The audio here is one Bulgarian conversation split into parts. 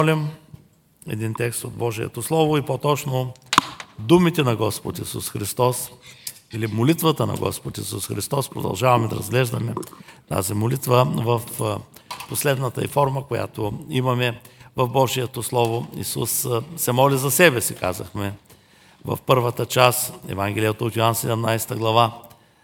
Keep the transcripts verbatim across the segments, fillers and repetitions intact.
Молим един текст от Божието Слово и по-точно думите на Господ Исус Христос или молитвата на Господ Исус Христос. Продължаваме да разглеждаме тази молитва в последната и форма, която имаме в Божието Слово. Исус се моли за себе си, казахме в първата част, Евангелието от Йоан седемнадесета глава.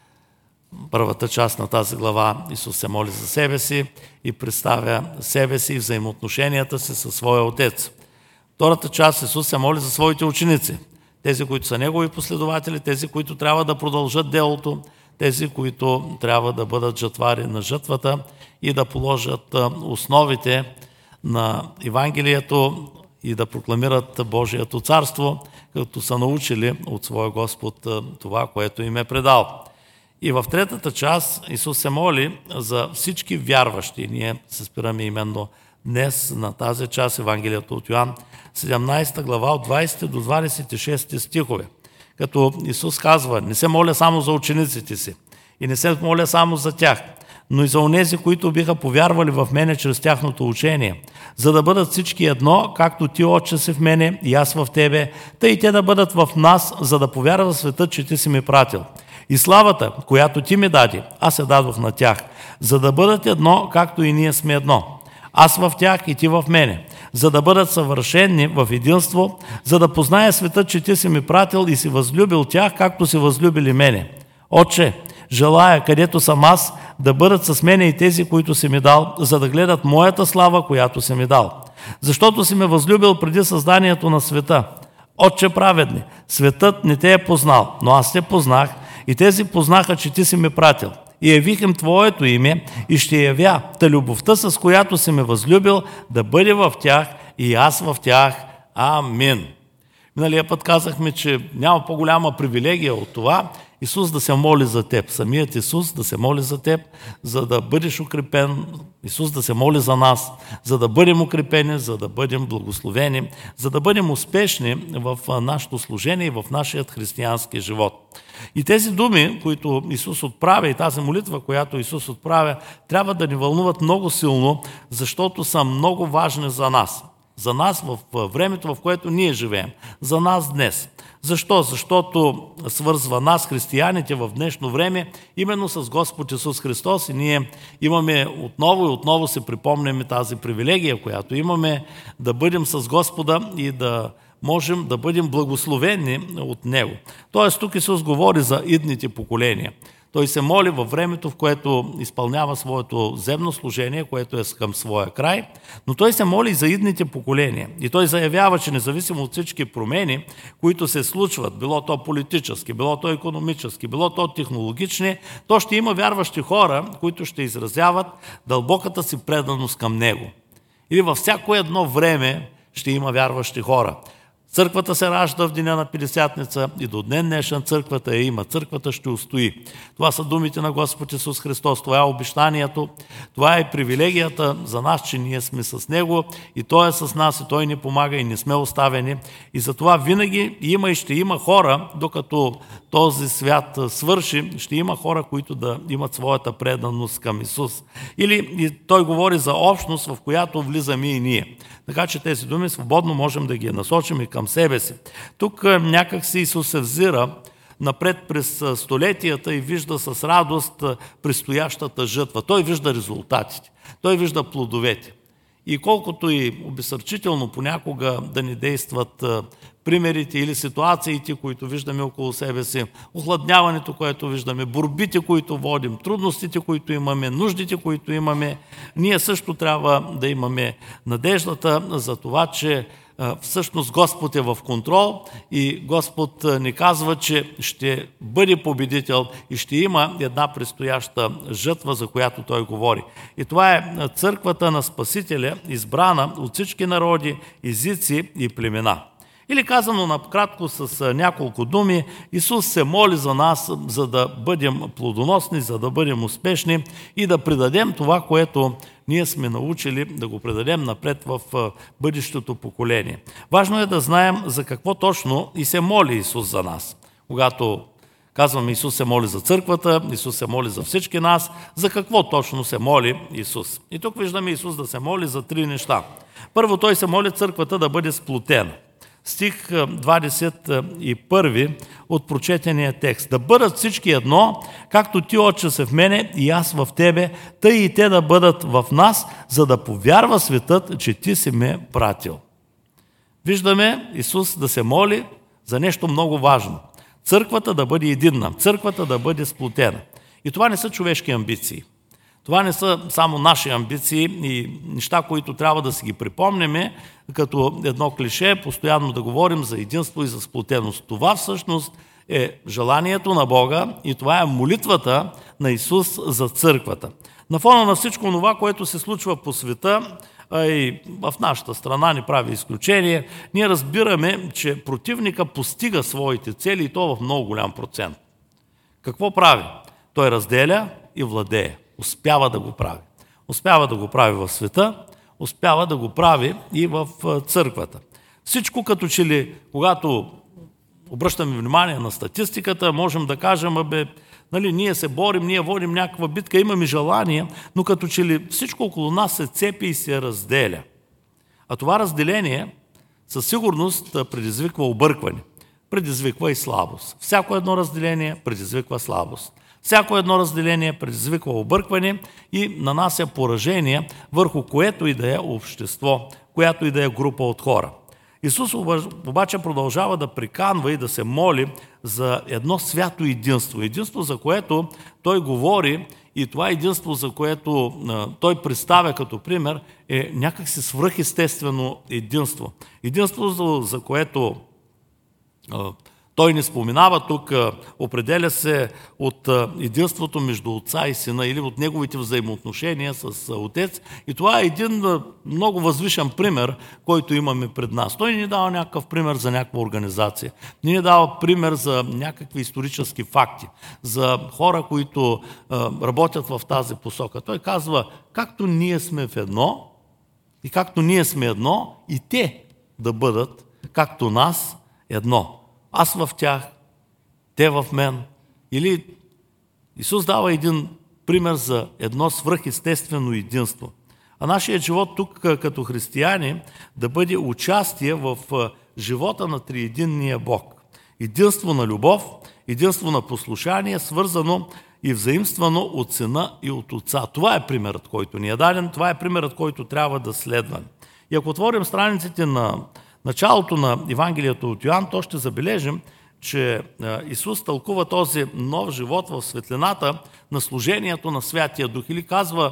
Първата част на тази глава Исус се моли за себе си и представя себе си и взаимоотношенията си със своя Отец. Втората част Исус се моли за своите ученици, тези, които са Негови последователи, тези, които трябва да продължат делото, тези, които трябва да бъдат жътвари на жътвата и да положат основите на Евангелието и да прокламират Божието царство, като са научили от своя Господ това, което им е предал. И в третата част Исус се моли за всички вярващи. Ние се спираме именно днес на тази част, Евангелието от Йоан, седемнадесета глава, от двадесети до двадесет и шести стихове. Като Исус казва: не се моля само за учениците си и не се моля само за тях, но и за онези, които биха повярвали в мене чрез тяхното учение, за да бъдат всички едно, както ти, Отче, си в мене и аз в тебе, тъй и те да бъдат в нас, за да повярва в света, че ти си ми пратил. И славата, която ти ми даде, аз я дадох на тях, за да бъдат едно, както и ние сме едно. Аз в тях и ти в мене, за да бъдат съвършени в единство, за да позная света, че ти си ми пратил и си възлюбил тях, както си възлюбили мене. Отче, желая, където съм аз, да бъдат с мене и тези, които си ми дал, за да гледат моята слава, която си ми дал. Защото си ме възлюбил преди създанието на света. Отче праведни, светът не те е познал, но аз те познах, и тези познаха, че ти си ме пратил. И явих им Твоето име и ще явя та любовта, с която си ме възлюбил, да бъде в тях и аз в тях. Амин. Миналия път казахме, че няма по-голяма привилегия от това Исус да се моли за теб. Самият Исус да се моли за теб, за да бъдеш укрепен. Исус да се моли за нас, за да бъдем укрепени, за да бъдем благословени, за да бъдем успешни в нашето служение и в нашия християнски живот. И тези думи, които Исус отправя, и тази молитва, която Исус отправя, трябва да ни вълнуват много силно, защото са много важни за нас. За нас в времето, в което ние живеем. За нас днес. Защо? Защото свързва нас, християните, в днешно време, именно с Господ Исус Христос, и ние имаме отново и отново се припомняме тази привилегия, която имаме, да бъдем с Господа и да можем да бъдем благословени от Него. Тоест тук Исус говори за идните поколения. Той се моли във времето, в което изпълнява своето земно служение, което е към своя край, но той се моли за идните поколения. И той заявява, че независимо от всички промени, които се случват, било то политически, било то икономически, било то технологични, то ще има вярващи хора, които ще изразяват дълбоката си преданост към Него. Или във всяко едно време ще има вярващи хора. Църквата се ражда в деня на Петдесятница и до днес днешен църквата я има. Църквата ще устои. Това са думите на Господ Исус Христос. Това е обещанието. Това е привилегията за нас, че ние сме с Него и Той е с нас и Той ни помага и не сме оставени. И затова винаги има и ще има хора, докато този свят свърши, ще има хора, които да имат своята преданост към Исус. Или и Той говори за общност, в която влизаме и ние. Така че тези думи свободно можем да ги насочим и към себе си. Тук някак си Исус се взира напред през столетията и вижда с радост предстоящата жътва. Той вижда резултатите, той вижда плодовете. И колкото и обезсърчително понякога да ни действат примерите или ситуациите, които виждаме около себе си, охладняването, което виждаме, борбите, които водим, трудностите, които имаме, нуждите, които имаме, ние също трябва да имаме надеждата за това, че всъщност Господ е в контрол и Господ ни казва, че ще бъде победител и ще има една предстояща жътва, за която Той говори. И това е църквата на Спасителя, избрана от всички народи, езици и племена. Или казано накратко с няколко думи, Исус се моли за нас, за да бъдем плодоносни, за да бъдем успешни и да предадем това, което ние сме научили, да го предадем напред в бъдещото поколение. Важно е да знаем за какво точно и се моли Исус за нас. Когато казваме, Исус се моли за църквата, Исус се моли за всички нас. За какво точно се моли Исус? И тук виждаме Исус да се моли за три неща. Първо, той се моли църквата да бъде сплотена. Стих двадесет и първи от прочетения текст. Да бъдат всички едно, както ти, Отче, си в мене и аз в тебе, тъй и те да бъдат в нас, за да повярва светът, че ти си ме пратил. Виждаме Исус да се моли за нещо много важно. Църквата да бъде единна, църквата да бъде сплотена. И това не са човешки амбиции. Това не са само наши амбиции и неща, които трябва да си ги припомняме, като едно клише, постоянно да говорим за единство и за сплотеност. Това всъщност е желанието на Бога и това е молитвата на Исус за църквата. На фона на всичко това, което се случва по света, а и в нашата страна не прави изключение, ние разбираме, че противника постига своите цели и то в много голям процент. Какво прави? Той разделя и владее. Успява да го прави. Успява да го прави в света, успява да го прави и в църквата. Всичко като че ли, когато обръщаме внимание на статистиката, можем да кажем, абе, нали, ние се борим, ние водим някаква битка, имаме желание, но като че ли всичко около нас се цепи и се разделя. А това разделение със сигурност предизвиква объркване, предизвиква и слабост. Всяко едно разделение предизвиква слабост. Всяко едно разделение предизвиква объркване и нанася поражение върху което и да е общество, която и да е група от хора. Исус обаче продължава да приканва и да се моли за едно свято единство. Единство, за което той говори и това единство, за което той представя като пример, е някакси свръхестествено единство. Единство, за което той не споменава тук, определя се от единството между отца и сина или от неговите взаимоотношения с отец. И това е един много възвишен пример, който имаме пред нас. Той ни дава някакъв пример за някаква организация. Не ни дава пример за някакви исторически факти, за хора, които работят в тази посока. Той казва, както ние сме в едно и както ние сме едно, и те да бъдат, както нас, едно. Аз в тях, те в мен. Или Исус дава един пример за едно свръхестествено единство. А нашият живот тук като християни да бъде участие в живота на триединния Бог. Единство на любов, единство на послушание, свързано и взаимствано от Сина и от Отца. Това е примерът, който ни е даден, това е примерът, който трябва да следваме. И ако отворим страниците на началото на Евангелието от Йоан, то ще забележим, че Исус тълкува този нов живот в светлината на служението на Святия Дух. Или казва,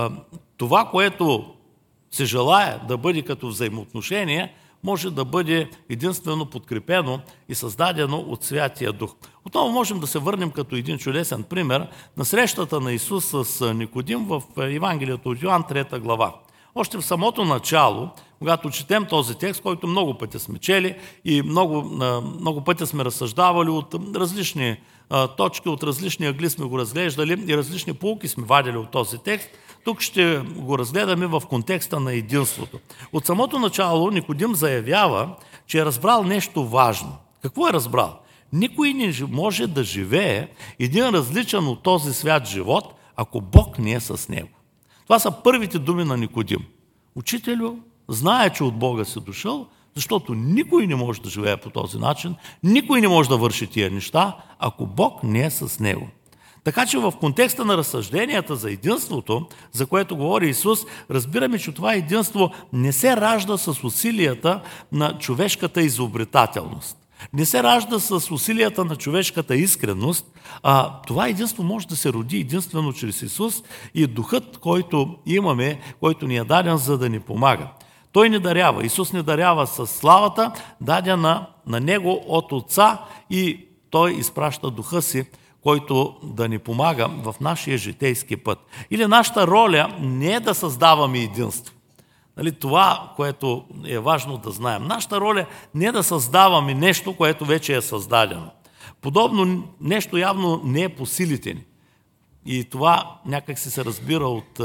това, което се желае да бъде като взаимоотношение, може да бъде единствено подкрепено и създадено от Святия Дух. Отново можем да се върнем като един чудесен пример на срещата на Исус с Никодим в Евангелието от Йоан, трета глава. Още в самото начало, когато четем този текст, който много пъти сме чели и много, много пъти сме разсъждавали от различни точки, от различни ъгли сме го разглеждали и различни поуки сме вадили от този текст, тук ще го разгледаме в контекста на единството. От самото начало Никодим заявява, че е разбрал нещо важно. Какво е разбрал? Никой не може да живее един различен от този свят живот, ако Бог не е с него. Това са първите думи на Никодим. Учителю, знае, че от Бога си дошъл, защото никой не може да живее по този начин, никой не може да върши тия неща, ако Бог не е с него. Така че в контекста на разсъжденията за единството, за което говори Исус, разбираме, че това единство не се ражда с усилията на човешката изобретателност. Не се ражда с усилията на човешката искреност, а това единство може да се роди единствено чрез Исус и духът, който имаме, който ни е даден, за да ни помага. Той ни дарява, Исус ни дарява с славата, дадена на Него от Отца и Той изпраща духа си, който да ни помага в нашия житейски път. Или нашата роля не е да създаваме единство. Нали, това, което е важно да знаем. Нашата роля не е да създаваме нещо, което вече е създадено. Подобно нещо явно не е по силите ни. И това някак си се разбира от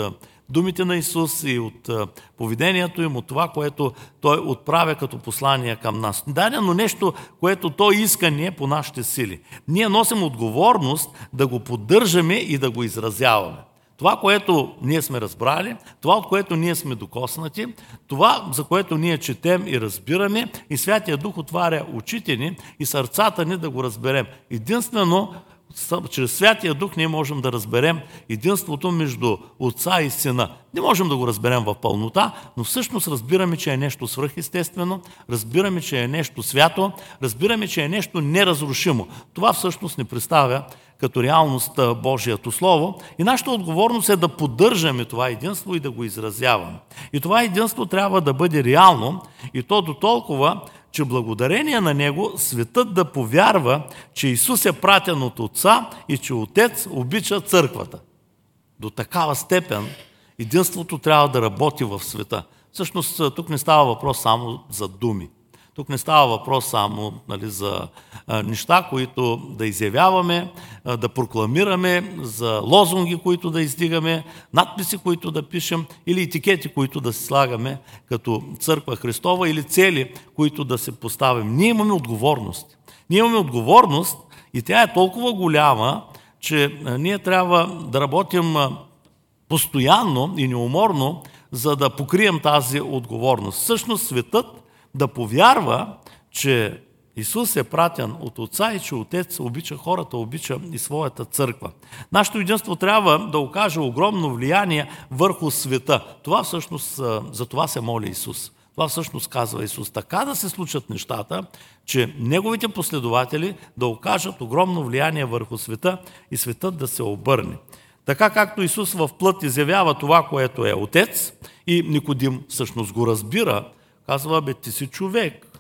думите на Исус и от поведението им, от това, което Той отправя като послание към нас. Дадено нещо, което Той иска не е по нашите сили. Ние носим отговорност да го поддържаме и да го изразяваме. Това, което ние сме разбрали, това, от което ние сме докоснати, това, за което ние четем и разбираме, и Святия Дух отваря очите ни и сърцата ни да го разберем. Единствено, чрез Святия Дух ние можем да разберем единството между Отца и Сина. Не можем да го разберем в пълнота, но всъщност разбираме, че е нещо свръхестествено, разбираме, че е нещо свято, разбираме, че е нещо неразрушимо. Това всъщност ни представя като реалност Божието Слово и нашата отговорност е да поддържаме това единство и да го изразяваме. И това единство трябва да бъде реално и то до толкова, че благодарение на него светът да повярва, че Исус е пратен от Отца и че Отец обича църквата. До такава степен единството трябва да работи в света. Всъщност тук не става въпрос само за думи. Тук не става въпрос само, нали, за а, неща, които да изявяваме, а, да прокламираме, за лозунги, които да издигаме, надписи, които да пишем или етикети, които да си слагаме като Църква Христова или цели, които да се поставим. Ние имаме отговорност. Ние имаме отговорност и тя е толкова голяма, че а, ние трябва да работим а, постоянно и неуморно, за да покрием тази отговорност. Всъщност светът да повярва, че Исус е пратен от Отца и че Отец обича хората, обича и своята църква. Нашето единство трябва да окаже огромно влияние върху света. Това всъщност, за това се моли Исус. Това всъщност казва Исус. Така да се случат нещата, че неговите последователи да окажат огромно влияние върху света и светът да се обърне. Така както Исус в плът изявява това, което е Отец и Никодим всъщност го разбира, казва, бе, ти си човек,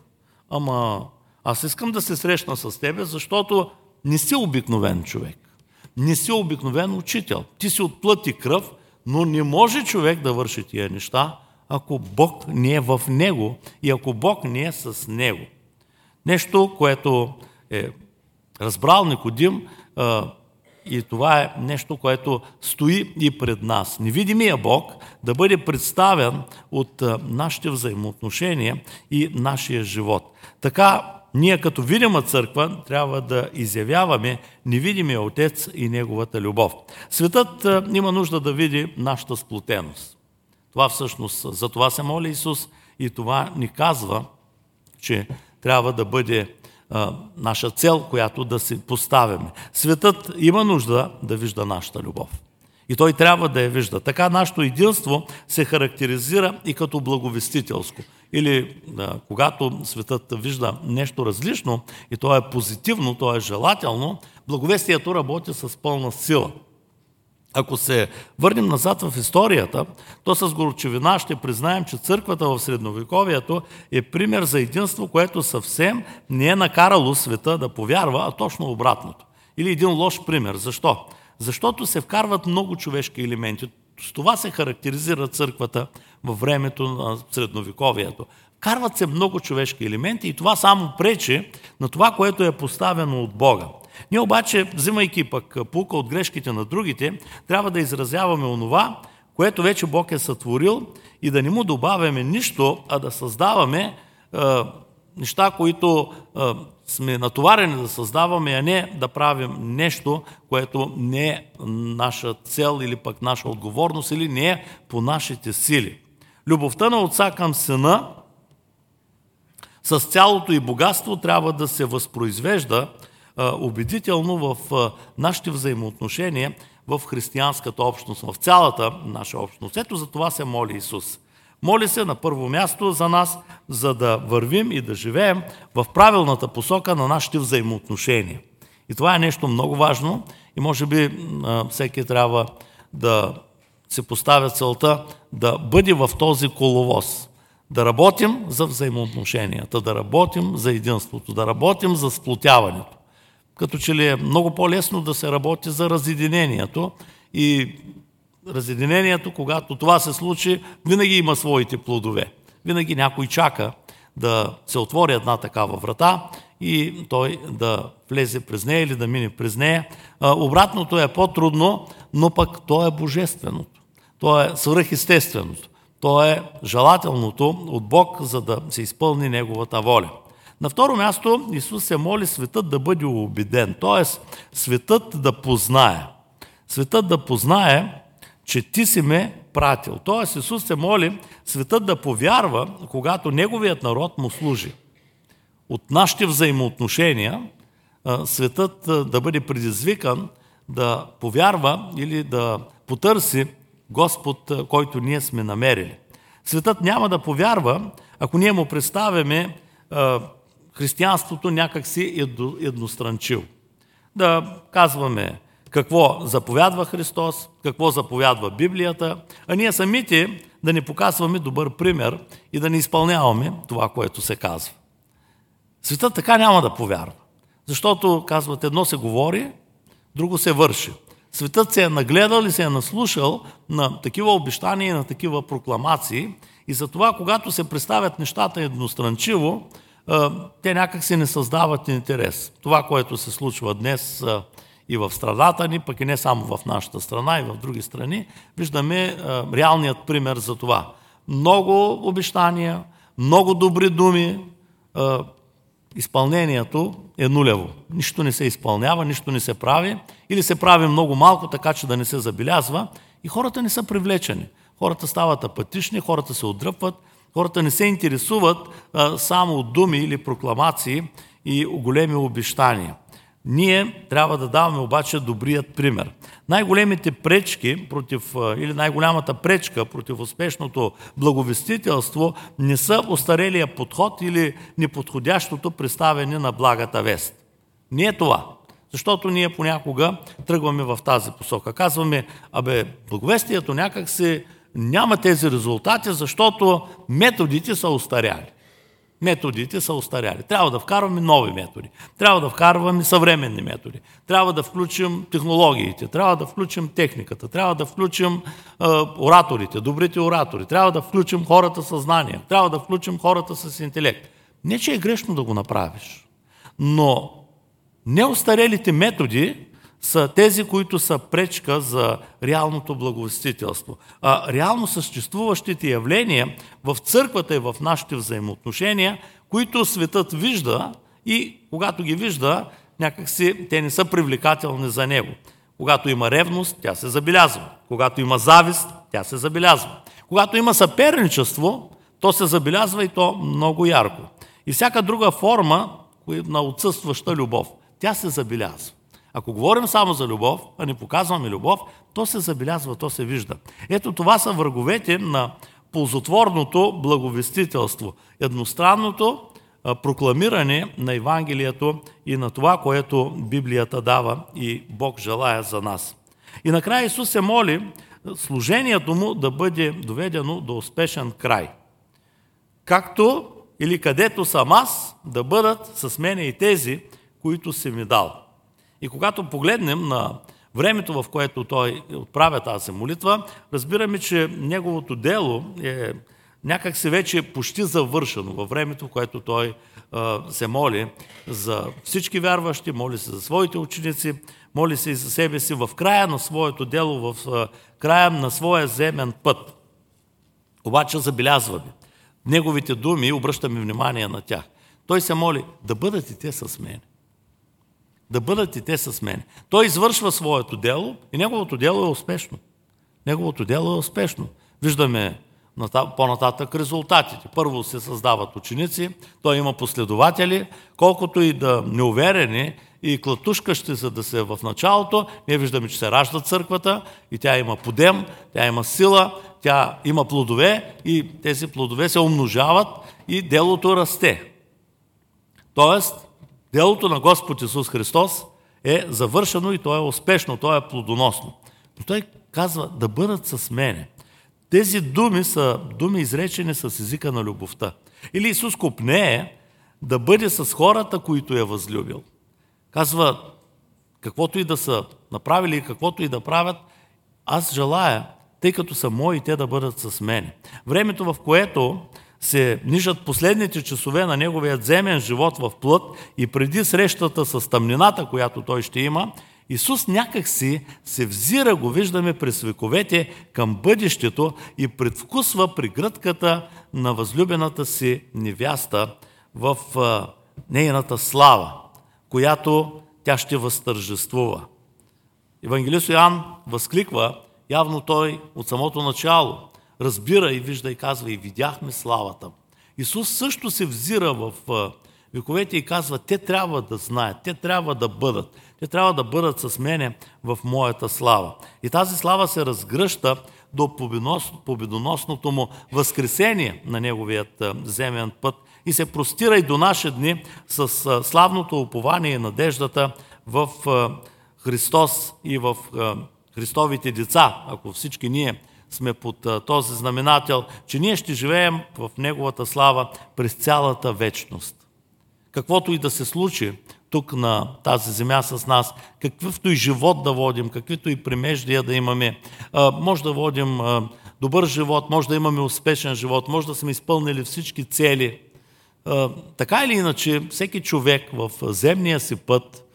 ама аз искам да се срещна с тебе, защото не си обикновен човек, не си обикновен учител. Ти си от плът и кръв, но не може човек да върши тия неща, ако Бог не е в него и ако Бог не е с него. Нещо, което е разбрал Никодим, и това е нещо, което стои и пред нас. Невидимия Бог да бъде представен от нашите взаимоотношения и нашия живот. Така, ние като видима църква трябва да изявяваме невидимия Отец и Неговата любов. Светът има нужда да види нашата сплотеност. Това всъщност, за това се моли Исус и това ни казва, че трябва да бъде наша цел, която да си поставяме. Светът има нужда да вижда нашата любов. И той трябва да я вижда. Така нашето единство се характеризира и като благовестителско. Или да, когато светът вижда нещо различно и то е позитивно, то е желателно, благовестието работи с пълна сила. Ако се върнем назад в историята, то с горчивина ще признаем, че църквата в средновековието е пример за единство, което съвсем не е накарало света да повярва, а точно обратното. Или един лош пример. Защо? Защото се вкарват много човешки елементи. С това се характеризира църквата във времето на средновековието. Вкарват се много човешки елементи и това само пречи на това, което е поставено от Бога. Ние обаче, взимайки пък пулка от грешките на другите, трябва да изразяваме онова, което вече Бог е сътворил и да не му добавяме нищо, а да създаваме е, неща, които е, сме натоварени да създаваме, а не да правим нещо, което не е наша цел или пък наша отговорност или не е по нашите сили. Любовта на Отца към Сина с цялото и богатство трябва да се възпроизвежда убедително в нашите взаимоотношения в християнската общност, в цялата наша общност. Ето за това се моли Исус. Моли се на първо място за нас, за да вървим и да живеем в правилната посока на нашите взаимоотношения. И това е нещо много важно и може би всеки трябва да се поставя целта да бъде в този коловоз. Да работим за взаимоотношенията, да работим за единството, да работим за сплотяването. Като че ли е много по-лесно да се работи за разединението и разединението, когато това се случи, винаги има своите плодове. Винаги някой чака да се отвори една такава врата и той да влезе през нея или да мине през нея. Обратното е по-трудно, но пък то е божественото. То е свръхестественото. То е желателното от Бог, за да се изпълни Неговата воля. На второ място Исус се моли светът да бъде убеден, т.е. светът да познае. Светът да познае, че ти си ме пратил. Т.е. Исус се моли светът да повярва, когато Неговият народ му служи. От нашите взаимоотношения светът да бъде предизвикан да повярва или да потърси Господ, който ние сме намерили. Светът няма да повярва, ако ние му представяме християнството някакси едностранчиво. Да казваме какво заповядва Христос, какво заповядва Библията, а ние самите да не показваме добър пример и да не изпълняваме това, което се казва. Светът така няма да повярва, защото, казват, едно се говори, друго се върши. Светът се е нагледал и се е наслушал на такива обещания и на такива прокламации и затова, когато се представят нещата едностранчиво, те някак си не създават интерес. Това, което се случва днес и в страната ни, пък и не само в нашата страна, и в други страни, виждаме реалният пример за това. Много обещания, много добри думи, изпълнението е нулево. Нищо не се изпълнява, нищо не се прави или се прави много малко, така че да не се забелязва и хората не са привлечени. Хората стават апатични, хората се отдръпват, хората не се интересуват а, само от думи или прокламации и големи обещания. Ние трябва да даваме обаче добрият пример. Най-големите пречки против, или най-голямата пречка против успешното благовестителство не са остарелия подход или неподходящото представяне на благата вест. Не е това. Защото ние понякога тръгваме в тази посока. Казваме, абе, благовестието някак се няма тези резултати, защото методите са остаряли. Методите са остаряли. Трябва да вкарваме нови методи. Трябва да вкарваме съвременни методи. Трябва да включим технологиите. Трябва да включим техниката. Трябва да включим е, ораторите, добрите оратори. Трябва да включим хората със знания. Трябва да включим хората с интелект. Не, че е грешно да го направиш. Но неостарелите методи са тези, които са пречка за реалното благовестителство. А реално съществуващите явления в църквата и в нашите взаимоотношения, които светът вижда и когато ги вижда, някакси те не са привлекателни за него. Когато има ревност, тя се забелязва. Когато има завист, тя се забелязва. Когато има съперничество, то се забелязва и то много ярко. И всяка друга форма на отсъстваща любов, тя се забелязва. Ако говорим само за любов, а не показваме любов, то се забелязва, то се вижда. Ето това са враговете на ползотворното благовестителство. Едностранното прокламиране на Евангелието и на това, което Библията дава и Бог желая за нас. И накрая Исус се моли служението му да бъде доведено до успешен край. Както или където съм аз, да бъдат с мене и тези, които си ми дал. И когато погледнем на времето, в което той отправя тази молитва, разбираме, че неговото дело е някак се вече почти завършено във времето, в което той а, се моли за всички вярващи, моли се за своите ученици, моли се и за себе си в края на своето дело, в а, края на своя земен път. Обаче забелязваме неговите думи и обръщаме внимание на тях. Той се моли да бъдат и те с мен. Да бъдат и те с мен. Той извършва своето дело и неговото дело е успешно. Неговото дело е успешно. Виждаме по-нататък резултатите. Първо се създават ученици, той има последователи, колкото и да неуверени и клатушкащи се да се в началото, ние виждаме, че се ражда църквата и тя има подем, тя има сила, тя има плодове и тези плодове се умножават и делото расте. Тоест, делото на Господ Исус Христос е завършено и то е успешно, то е плодоносно. Но той казва да бъдат с мене. Тези думи са думи изречени с езика на любовта. Или Исус копнее да бъде с хората, които е възлюбил. Казва, каквото и да са направили и каквото и да правят, аз желая, тъй като са мои, те да бъдат с мене. Времето, в което се нижат последните часове на неговият земен живот в плът и преди срещата с тъмнината, която той ще има, Исус някак си се взира, го виждаме през вековете, към бъдещето и предвкусва прегръдката на възлюбената си невяста в а, нейната слава, която тя ще възтържествува. Евангелист Йоан възкликва, явно той от самото начало разбира и вижда и казва, и видяхме славата. Исус също се взира в а, вековете и казва, те трябва да знаят, те трябва да бъдат, те трябва да бъдат с мене в моята слава. И тази слава се разгръща до победоносното му възкресение на неговият земен път и се простира и до наши дни с славното упование и надеждата в Христос и в Христовите деца, ако всички ние сме под този знаменател, че ние ще живеем в неговата слава през цялата вечност. Каквото и да се случи тук на тази земя с нас, какъвто и живот да водим, каквито и премеждия да имаме, може да водим добър живот, може да имаме успешен живот, може да сме изпълнили всички цели. Така или иначе, всеки човек в земния си път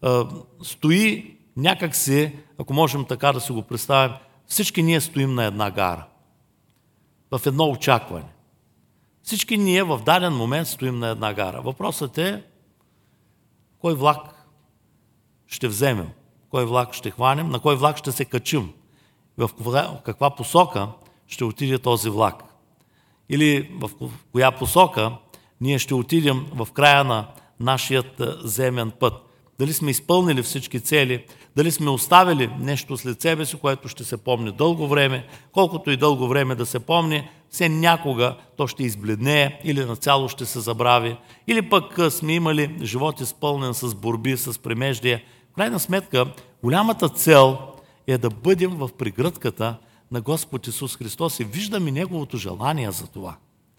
стои някакси, ако можем така да си го представим, всички ние стоим на една гара, в едно очакване. Всички ние в даден момент стоим на една гара. Въпросът е кой влак ще вземем, кой влак ще хванем, на кой влак ще се качим, в каква посока ще отиде този влак. Или в коя посока ние ще отидем в края на нашият земен път. Дали сме изпълнили всички цели, дали сме оставили нещо след себе си, което ще се помни дълго време, колкото и дълго време да се помни, все някога то ще избледнее или нацяло ще се забрави, или пък сме имали живот изпълнен с борби, с премеждия. В крайна сметка, голямата цел е да бъдем в прегръдката на Господ Исус Христос и виждаме Неговото желание за това.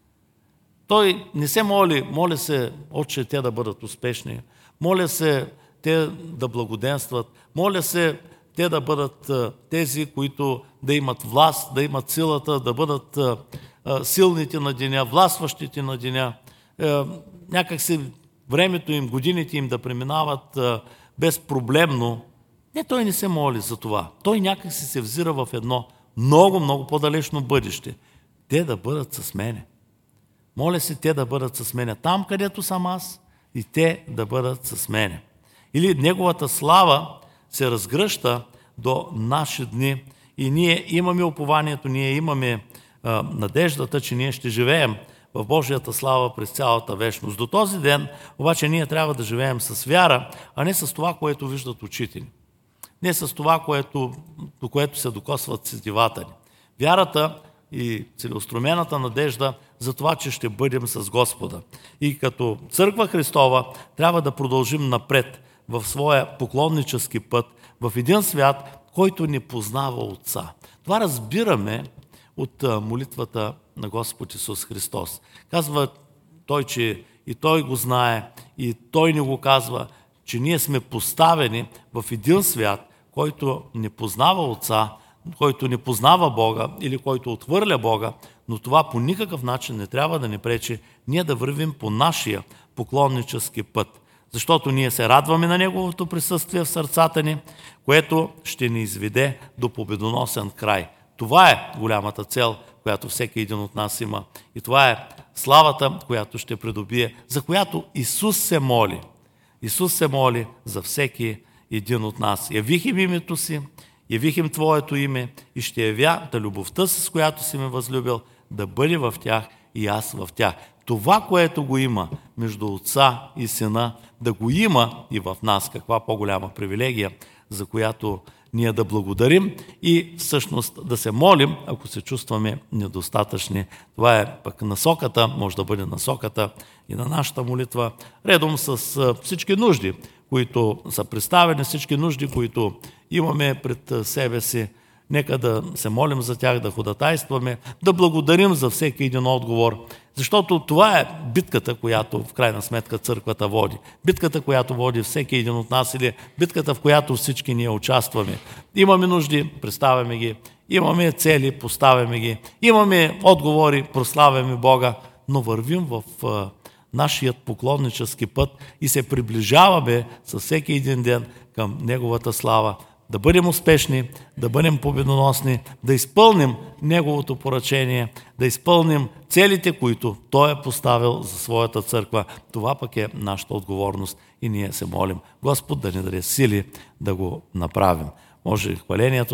Той не се моли, моля се, Отче, те да бъдат успешни, моля се те да благоденстват, моля се те да бъдат тези, които да имат власт, да имат силата, да бъдат силните на деня, властващите на деня, някак си времето им, годините им да преминават безпроблемно. Не, той не се моли за това. Той някак си се взира в едно много, много по-далечно бъдеще. Те да бъдат с мене. Моля се те да бъдат с мене там, където съм аз, и те да бъдат с мене. Или неговата слава се разгръща до наши дни и ние имаме упованието, ние имаме а, надеждата, че ние ще живеем в Божията слава през цялата вечност. До този ден обаче ние трябва да живеем с вяра, а не с това, което виждат очите ни. Не с това, което, до което се докосват сетивата ни. Вярата и целеустромената надежда за това, че ще бъдем с Господа. И като Църква Христова трябва да продължим напред в своя поклоннически път, в един свят, който не познава Отца. Това разбираме от молитвата на Господ Исус Христос. Казва Той, че и Той го знае, и Той ни го казва, че ние сме поставени в един свят, който не познава Отца, който не познава Бога или който отхвърля Бога, но това по никакъв начин не трябва да ни пречи ние да вървим по нашия поклоннически път. Защото ние се радваме на Неговото присъствие в сърцата ни, което ще ни изведе до победоносен край. Това е голямата цел, която всеки един от нас има. И това е славата, която ще придобие, за която Исус се моли. Исус се моли за всеки един от нас. Явих им името си, явих им Твоето име и ще явя да любовта, с която си ме възлюбил, да бъде в тях и аз в тях. Това, което го има между Отца и Сина, да го има и в нас. Каква по-голяма привилегия, за която ние да благодарим и всъщност да се молим, ако се чувстваме недостатъчни. Това е пък насоката, може да бъде насоката и на нашата молитва, редом с всички нужди, които са представени, всички нужди, които имаме пред себе си. Нека да се молим за тях, да ходатайстваме, да благодарим за всеки един отговор, защото това е битката, която в крайна сметка църквата води. Битката, която води всеки един от нас, или битката, в която всички ние участваме. Имаме нужди, представяме ги, имаме цели, поставяме ги, имаме отговори, прославяме Бога, но вървим в нашият поклоннически път и се приближаваме със всеки един ден към Неговата слава. Да бъдем успешни, да бъдем победоносни, да изпълним Неговото поръчение, да изпълним целите, които Той е поставил за своята църква. Това пък е нашата отговорност и ние се молим Господ да ни даде сили да го направим. Може хвалението